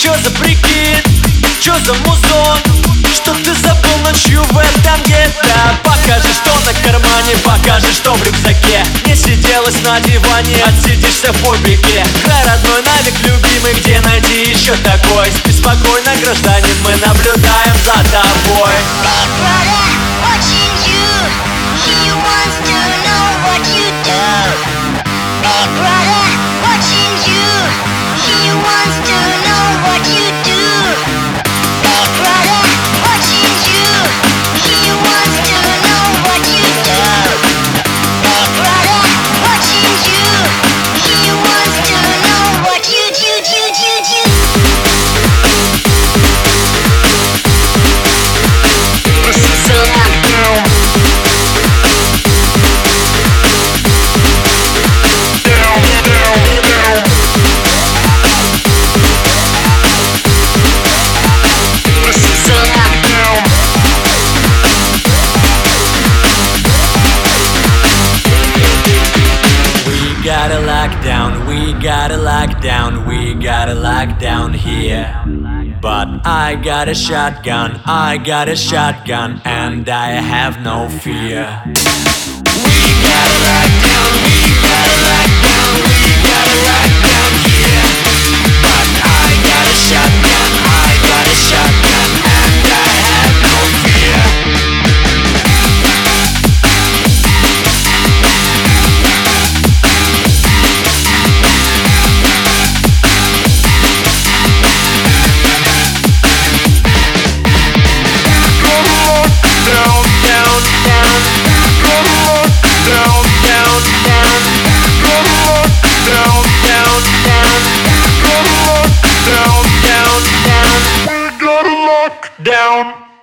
Чё за прикид? Чё за музон? Что ты забыл ночью в этом гетто? Покажи, что на кармане, покажи, что в рюкзаке. Не сиделась на диване, отсидишься в фобике. Край родной, навик любимый, где найти еще такой? Спи спокойно, гражданин, мы наблюдаем за тобой. We got a lockdown, we got a lockdown here. But I got a shotgun, and I have no fear. We got a lockdown, we got a lockdown, we got a lockdown here. But I got a shotgun, and I have no fear. Down.